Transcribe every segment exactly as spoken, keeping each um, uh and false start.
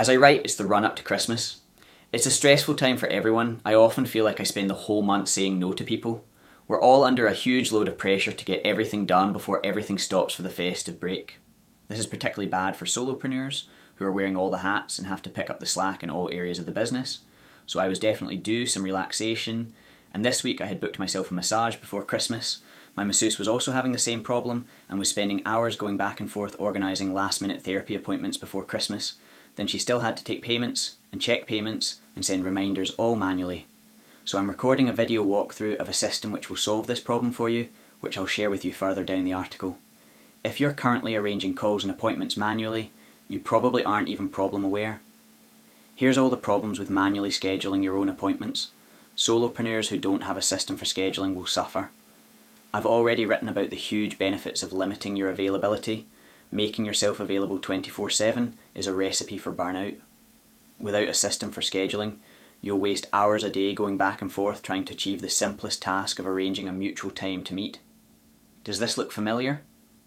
As I write, it's the run up to Christmas. It's a stressful time for everyone. I often feel like I spend the whole month saying no to people. We're all under a huge load of pressure to get everything done before everything stops for the festive break. This is particularly bad for solopreneurs who are wearing all the hats and have to pick up the slack in all areas of the business. So I was definitely due some relaxation, and this week I had booked myself a massage before Christmas. My masseuse was also having the same problem and was spending hours going back and forth organising last minute therapy appointments before Christmas. Then she still had to take payments and check payments and send reminders all manually. So I'm recording a video walkthrough of a system which will solve this problem for you, which I'll share with you further down the article. If you're currently arranging calls and appointments manually, you probably aren't even problem aware. Here's all the problems with manually scheduling your own appointments. Solopreneurs who don't have a system for scheduling will suffer. I've already written about the huge benefits of limiting your availability. Making yourself available twenty-four seven is a recipe for burnout. Without a system for scheduling, you'll waste hours a day going back and forth trying to achieve the simplest task of arranging a mutual time to meet. Does this look familiar?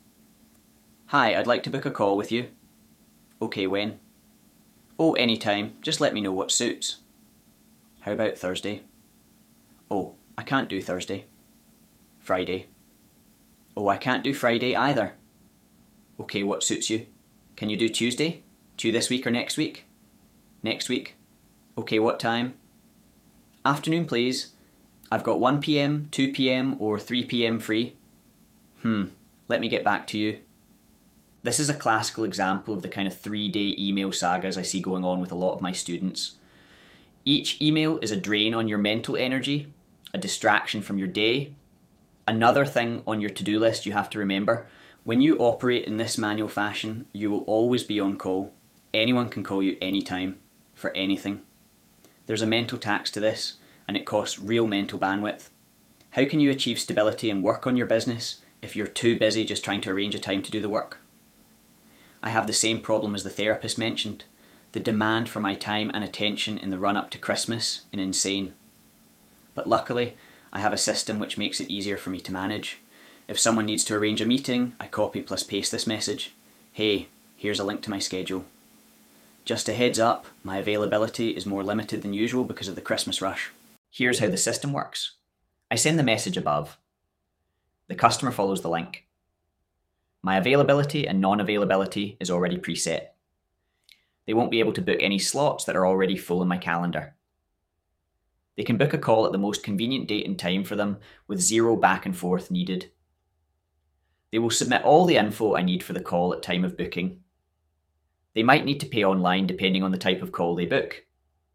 Hi, I'd like to book a call with you. Okay, when? Oh, anytime. Just let me know what suits. How about Thursday? Oh, I can't do Thursday. Friday. Oh, I can't do Friday either. Okay, what suits you? Can you do Tuesday? To this week or next week? Next week. Okay, what time? Afternoon, please. I've got one p m, two p m or three p m free. Hmm, let me get back to you. This is a classical example of the kind of three-day email sagas I see going on with a lot of my students. Each email is a drain on your mental energy, a distraction from your day. Another thing on your to-do list you have to remember: when you operate in this manual fashion, you will always be on call. Anyone can call you anytime, for anything. There's a mental tax to this, and it costs real mental bandwidth. How can you achieve stability and work on your business if you're too busy just trying to arrange a time to do the work? I have the same problem as the therapist mentioned. The demand for my time and attention in the run-up to Christmas is insane. But luckily, I have a system which makes it easier for me to manage. If someone needs to arrange a meeting, I copy plus paste this message. Hey, here's a link to my schedule. Just a heads up, my availability is more limited than usual because of the Christmas rush. Here's how the system works. I send the message above. The customer follows the link. My availability and non-availability is already preset. They won't be able to book any slots that are already full in my calendar. They can book a call at the most convenient date and time for them with zero back and forth needed. They will submit all the info I need for the call at time of booking. They might need to pay online depending on the type of call they book.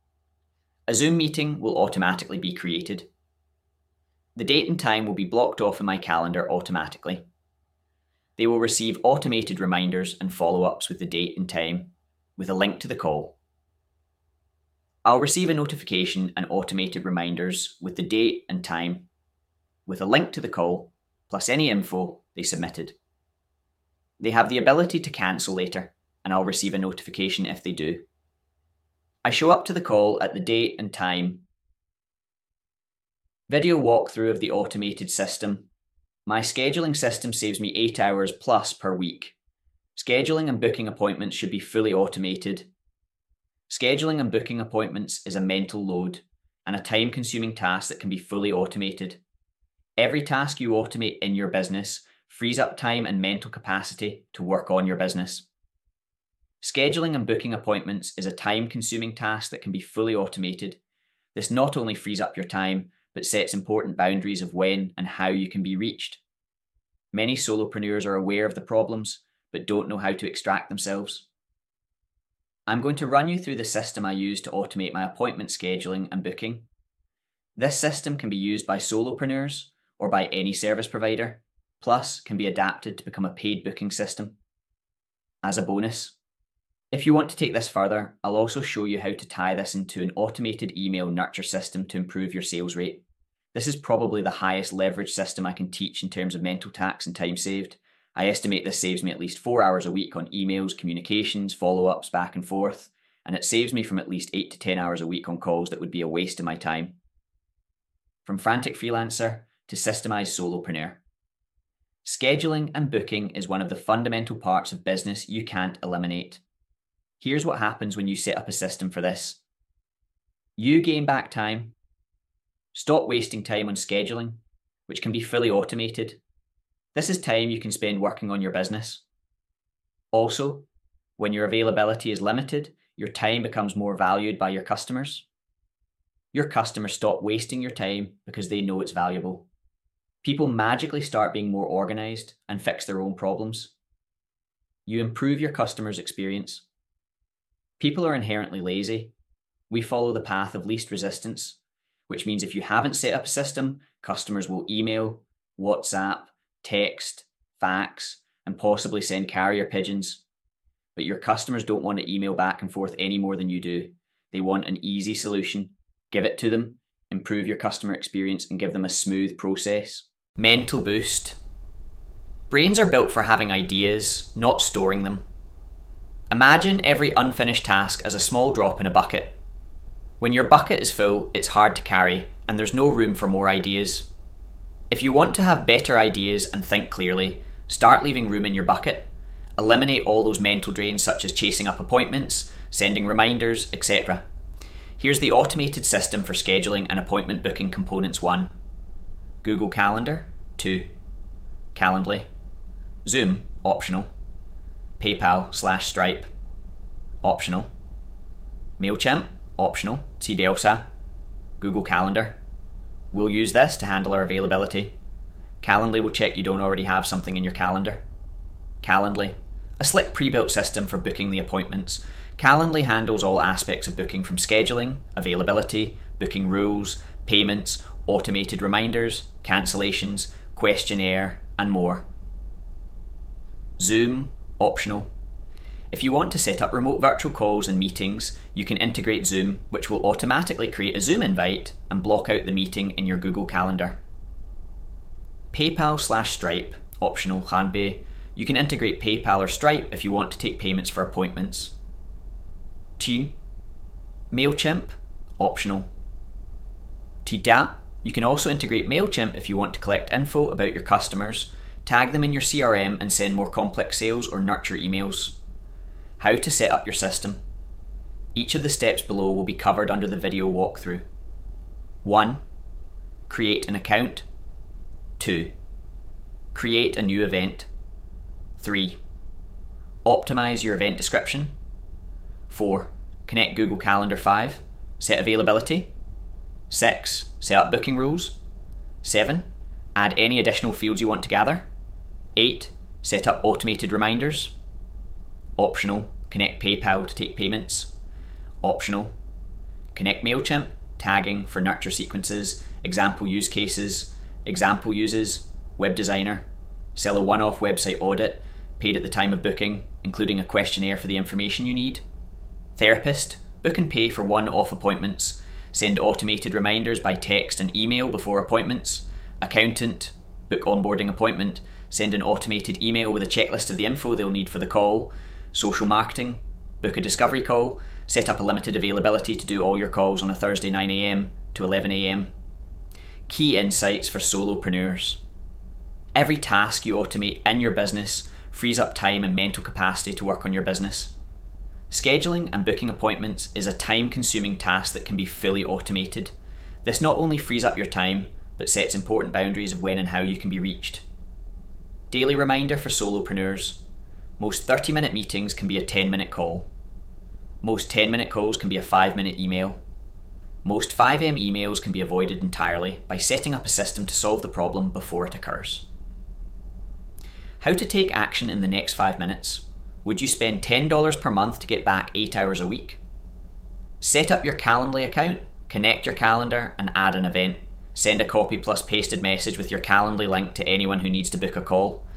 A Zoom meeting will automatically be created. The date and time will be blocked off in my calendar automatically. They will receive automated reminders and follow-ups with the date and time, with a link to the call. I'll receive a notification and automated reminders with the date and time, with a link to the call, plus any info they submitted. They have the ability to cancel later, and I'll receive a notification if they do. I show up to the call at the date and time. Video walkthrough of the automated system. My scheduling system saves me eight hours plus per week. Scheduling and booking appointments should be fully automated. Scheduling and booking appointments is a mental load and a time-consuming task that can be fully automated. Every task you automate in your business frees up time and mental capacity to work on your business. Scheduling and booking appointments is a time-consuming task that can be fully automated. This not only frees up your time, but sets important boundaries of when and how you can be reached. Many solopreneurs are aware of the problems, but don't know how to extract themselves. I'm going to run you through the system I use to automate my appointment scheduling and booking. This system can be used by solopreneurs or by any service provider, plus can be adapted to become a paid booking system. As a bonus, if you want to take this further, I'll also show you how to tie this into an automated email nurture system to improve your sales rate. This is probably the highest leverage system I can teach in terms of mental tax and time saved. I estimate this saves me at least four hours a week on emails, communications, follow-ups, back and forth, and it saves me from at least eight to ten hours a week on calls that would be a waste of my time. From frantic freelancer to systemized solopreneur. Scheduling and booking is one of the fundamental parts of business you can't eliminate. Here's what happens when you set up a system for this. You gain back time. Stop wasting time on scheduling, which can be fully automated. This is time you can spend working on your business. Also, when your availability is limited, your time becomes more valued by your customers. Your customers stop wasting your time because they know it's valuable. People magically start being more organized and fix their own problems. You improve your customers' experience. People are inherently lazy. We follow the path of least resistance, which means if you haven't set up a system, customers will email, WhatsApp, text, fax, and possibly send carrier pigeons. But your customers don't want to email back and forth any more than you do. They want an easy solution. Give it to them, improve your customer experience, and give them a smooth process. Mental boost. Brains are built for having ideas, not storing them. Imagine every unfinished task as a small drop in a bucket. When your bucket is full, it's hard to carry, and there's no room for more ideas. If you want to have better ideas and think clearly, start leaving room in your bucket. Eliminate all those mental drains such as chasing up appointments, sending reminders, et cetera. Here's the automated system for scheduling and appointment booking components one. Google Calendar, two. Calendly. Zoom, optional. PayPal slash Stripe, optional. MailChimp, optional. See Delsa. Google Calendar. We'll use this to handle our availability. Calendly will check you don't already have something in your calendar. Calendly, a slick pre-built system for booking the appointments. Calendly handles all aspects of booking from scheduling, availability, booking rules, payments, automated reminders, cancellations, questionnaire, and more. Zoom, optional. If you want to set up remote virtual calls and meetings, you can integrate Zoom, which will automatically create a Zoom invite and block out the meeting in your Google Calendar. PayPal slash Stripe, optional. Hanbei. You can integrate PayPal or Stripe if you want to take payments for appointments. T. MailChimp, optional. Tda. You can also integrate MailChimp if you want to collect info about your customers, tag them in your C R M and send more complex sales or nurture emails. How to set up your system. Each of the steps below will be covered under the video walkthrough. one. Create an account. two. Create a new event. three. Optimize your event description. four. Connect Google Calendar five. Set availability. six. Set up booking rules. seven. Add any additional fields you want to gather. eight. Set up automated reminders. Optional. Connect PayPal to take payments. Optional. Connect MailChimp, tagging for nurture sequences, example use cases, example uses, web designer. Sell a one-off website audit, paid at the time of booking, including a questionnaire for the information you need. Therapist. Book and pay for one-off appointments. Send automated reminders by text and email before appointments. Accountant. Book onboarding appointment. Send an automated email with a checklist of the info they'll need for the call. Social marketing. Book a discovery call. Set up a limited availability to do all your calls on a Thursday nine a.m. to eleven a.m. Key insights for solopreneurs. Every task you automate in your business frees up time and mental capacity to work on your business. Scheduling and booking appointments is a time-consuming task that can be fully automated. This not only frees up your time, but sets important boundaries of when and how you can be reached. Daily reminder for solopreneurs. Most thirty-minute meetings can be a ten-minute call. Most ten-minute calls can be a five-minute email. Most five a.m. emails can be avoided entirely by setting up a system to solve the problem before it occurs. How to take action in the next five minutes. Would you spend ten dollars per month to get back eight hours a week? Set up your Calendly account, connect your calendar, and add an event. Send a copy plus pasted message with your Calendly link to anyone who needs to book a call.